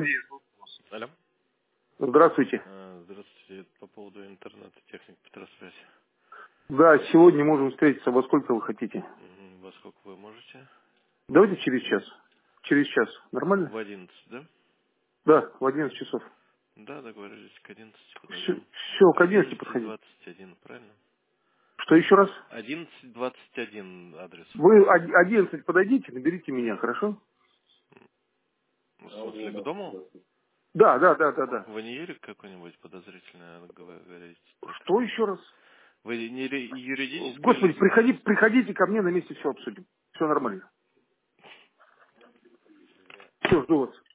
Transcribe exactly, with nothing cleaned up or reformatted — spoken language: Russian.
Алло. Здравствуйте. А, Здравствуйте. Это по поводу интернета, техник Петросвязь. Да, сегодня можем встретиться. Во сколько вы хотите? Мгм. Во сколько вы можете? Давайте через час. Через час. Нормально? В одиннадцать, да? Да, в одиннадцать часов. Да, договорились. К одиннадцати Все, подойдем. все к одиннадцати Одиннадцать подходите. двадцать один, правильно? Что еще раз? Одиннадцать двадцать один адрес Вы указан. од- одиннадцать подойдите, наберите меня, хорошо? Ну, в смысле, к дому? Да, да, да, да, да. Вы не Юрик какой-нибудь подозрительный, говорите так? Что еще раз? Вы не ре- юридическое Господи, лицо? приходи, приходите ко мне, на месте все обсудим. Все нормально. Все, жду вас.